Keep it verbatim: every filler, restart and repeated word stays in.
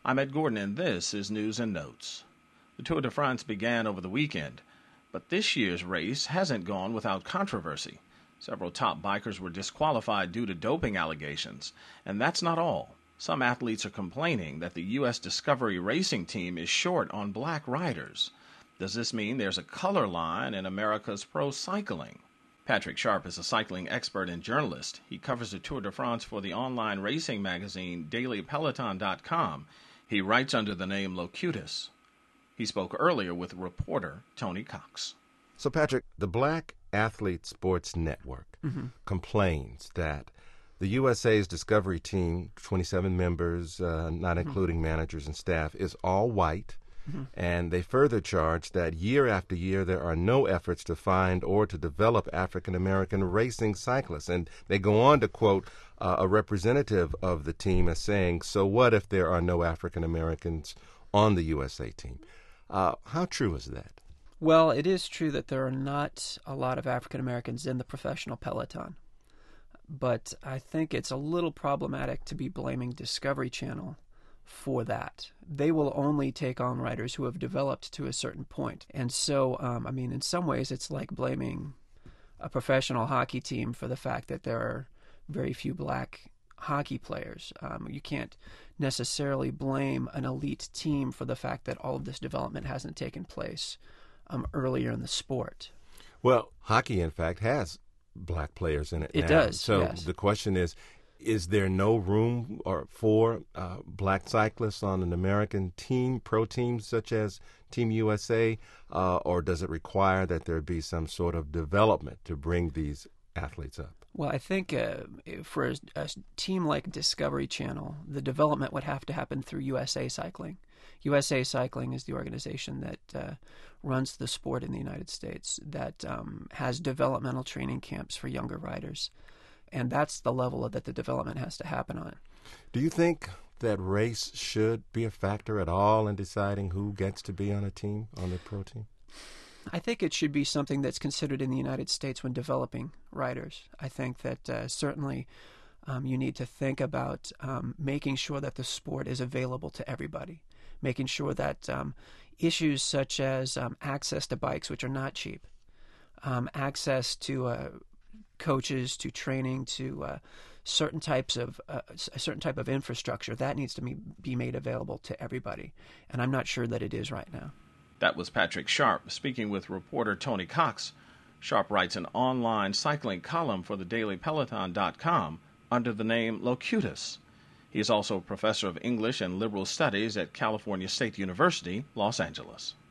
I'm Ed Gordon, and this is News and Notes. The Tour de France began over the weekend, but this year's race hasn't gone without controversy. Several top bikers were disqualified due to doping allegations, and that's not all. Some athletes are complaining that the U S Discovery Racing Team is short on black riders. Does this mean there's a color line in America's pro cycling? Patrick Sharp is a cycling expert and journalist. He covers the Tour de France for the online racing magazine Daily Peloton dot com. He writes under the name Locutus. He spoke earlier with reporter Tony Cox. So, Patrick, the Black Athlete Sports Network mm-hmm. complains that the U S A's Discovery Team, twenty-seven members, uh, not mm-hmm. including managers and staff, is all white. Mm-hmm. And they further charge that year after year there are no efforts to find or to develop African-American racing cyclists. And they go on to quote uh, a representative of the team as saying, so what if there are no African-Americans on the U S A team? Uh, how true is that? Well, it is true that there are not a lot of African-Americans in the professional peloton. But I think it's a little problematic to be blaming Discovery Channel for that. They will only take on riders who have developed to a certain point. And so, um, I mean, in some ways, it's like blaming a professional hockey team for the fact that there are very few black hockey players. Um, you can't necessarily blame an elite team for the fact that all of this development hasn't taken place um, earlier in the sport. Well, hockey, in fact, has black players in it It now. does, So yes. The question is, is there no room or for uh, black cyclists on an American team, pro teams such as Team U S A, uh, or does it require that there be some sort of development to bring these athletes up? Well, I think uh, for a, a team like Discovery Channel, the development would have to happen through U S A Cycling. U S A Cycling is the organization that uh, runs the sport in the United States, that um, has developmental training camps for younger riders. And that's the level that the development has to happen on. Do you think that race should be a factor at all in deciding who gets to be on a team, on the pro team? I think it should be something that's considered in the United States when developing riders. I think that uh, certainly um, you need to think about um, making sure that the sport is available to everybody, making sure that um, issues such as um, access to bikes, which are not cheap, um, access to uh, coaches, to training, to uh, certain types of uh, a certain type of infrastructure, that needs to be, be made available to everybody. And I'm not sure that it is right now. That was Patrick Sharp speaking with reporter Tony Cox. Sharp writes an online cycling column for the Daily Peloton dot com under the name Locutus. He is also a professor of English and Liberal Studies at California State University, Los Angeles.